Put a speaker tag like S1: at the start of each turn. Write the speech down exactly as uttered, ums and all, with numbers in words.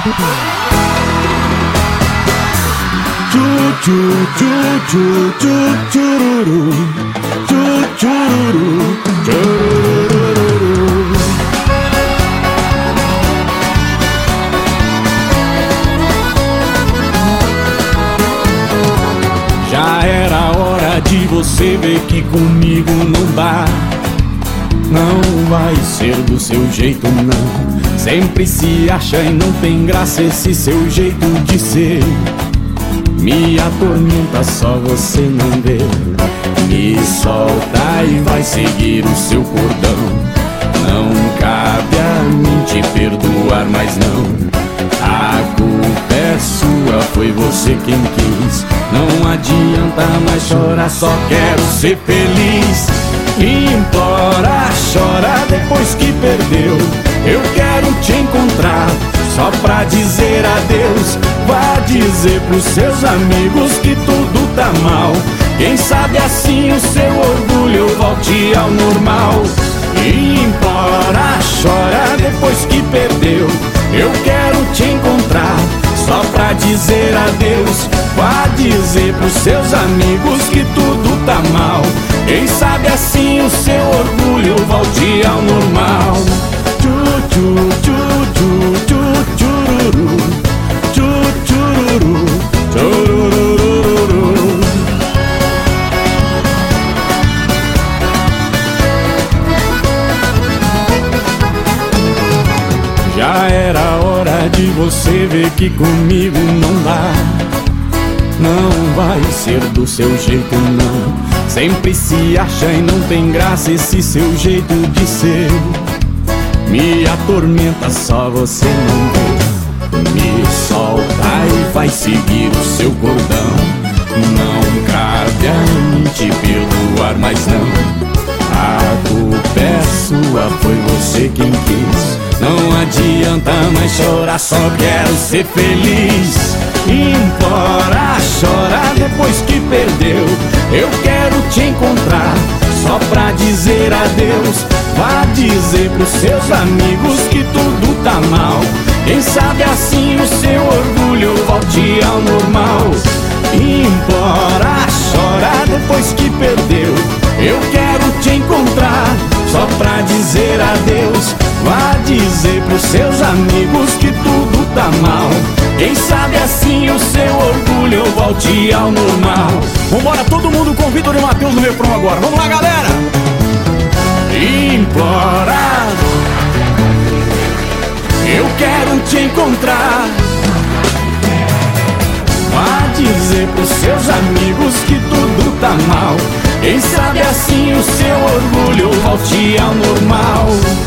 S1: Tchu, tchu, tchu, tchu, tchururu. Tchu, tchururu, tchururu. Já era hora de você ver que comigo não dá. Não vai ser do seu jeito não. Sempre se acha e não tem graça esse seu jeito de ser. Me atormenta, só você não vê. Me solta e vai seguir o seu cordão. Não cabe a mim te perdoar, mas não. A culpa é sua, foi você quem quis. Não adianta mais chorar, só quero ser feliz. Implora, chora depois que perdeu. Eu quero te encontrar só pra dizer adeus. Vá dizer pros seus amigos que tudo tá mal. Quem sabe assim o seu orgulho volte ao normal. Implora, chora depois que perdeu. Eu quero te encontrar só pra dizer adeus. Vá dizer pros seus amigos que tudo tá mal. Quem sabe assim o seu orgulho volte ao normal. Tchu, tchu, tchu, tchu, tchu, tchururu. Tchu, tchururu, tchurururu. Já era hora de você ver que comigo não dá. Não vai ser do seu jeito não. Sempre se acha e não tem graça esse seu jeito de ser. Me atormenta, só você não vê. Me solta e vai seguir o seu cordão. Não cabe a mim te perdoar, mas não. A culpa é sua, foi você quem quis. Não adianta mais chorar, só quero ser feliz. Implora, chora depois que perdeu. Eu quero te encontrar só pra dizer adeus. Vá dizer pros seus amigos que tudo tá mal. Quem sabe assim o seu orgulho volte ao normal. Implora, chora depois que perdeu. Eu quero te encontrar só pra dizer adeus. Vá dizer pros seus amigos que tudo tá mal. Quem sabe assim o seu orgulho volte ao normal.
S2: Vambora, todo mundo com Vitor e Matheus no refrão agora. Vamos lá, galera!
S1: Implora, eu quero te encontrar. Vá dizer pros seus amigos que tudo tá mal. Quem sabe assim o seu orgulho volte ao normal.